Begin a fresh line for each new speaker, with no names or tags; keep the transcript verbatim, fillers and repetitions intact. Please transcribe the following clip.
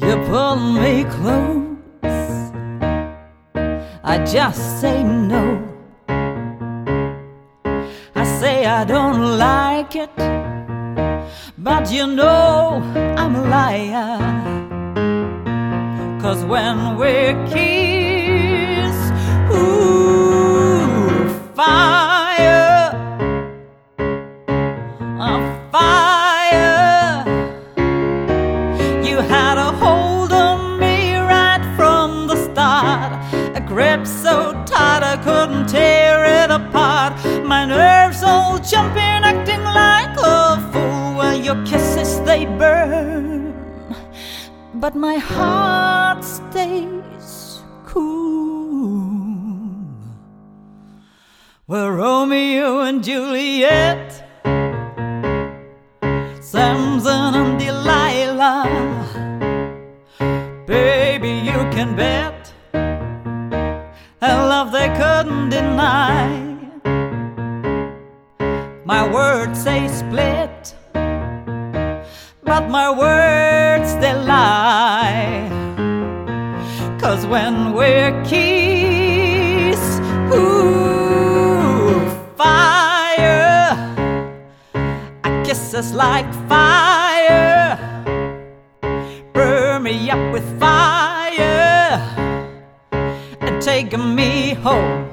You pull me close, I just say no. I say I don't like it, but you know I'm a liar. 'Cause when we kiss, ooh, fire, a fire. You had a hold on me right from the start, a grip so tight I couldn't tear it apart. My nerves all jumping, acting like a fool. Well, your kisses, they burn, but my heart stays cool. We're Romeo and Juliet, Samson and Delilah. Baby, you can bet a love they couldn't deny. My words say split, but my words, they lie. 'Cause when we're kiss, ooh, fire, our kisses like fire, burn me up with fire and take me home.